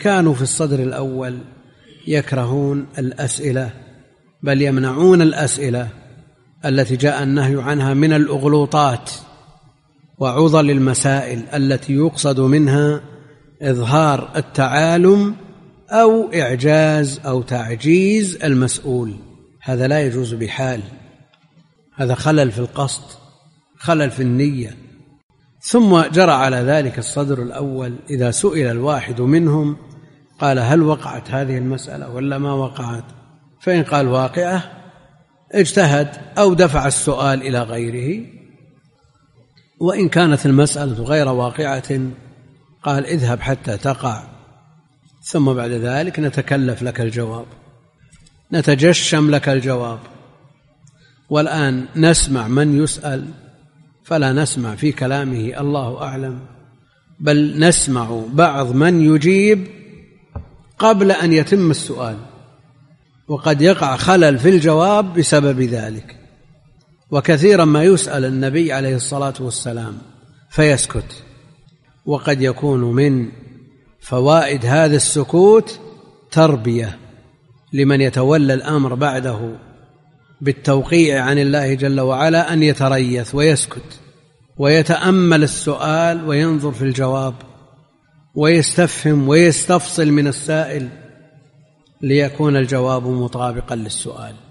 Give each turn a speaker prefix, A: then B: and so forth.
A: كانوا في الصدر الأول يكرهون الأسئلة، بل يمنعون الأسئلة التي جاء النهي عنها من الأغلوطات وعضل المسائل التي يقصد منها إظهار التعالم أو إعجاز أو تعجيز المسؤول. هذا لا يجوز بحال، هذا خلل في القصد، خلل في النية. ثم جرى على ذلك الصدر الأول إذا سئل الواحد منهم قال هل وقعت هذه المسألة ولا ما وقعت؟ فإن قال واقعة اجتهد أو دفع السؤال إلى غيره، وإن كانت المسألة غير واقعة قال اذهب حتى تقع، ثم بعد ذلك نتكلف لك الجواب، نتجشم لك الجواب. والآن نسمع من يسأل فلا نسمع في كلامه الله أعلم، بل نسمع بعض من يجيب قبل أن يتم السؤال، وقد يقع خلل في الجواب بسبب ذلك. وكثيرا ما يسأل النبي عليه الصلاة والسلام فيسكت، وقد يكون من فوائد هذا السكوت تربية لمن يتولى الأمر بعده بالتوقيع عن الله جل وعلا أن يتريث ويسكت ويتأمل السؤال وينظر في الجواب ويستفهم ويستفصل من السائل ليكون الجواب مطابقا للسؤال.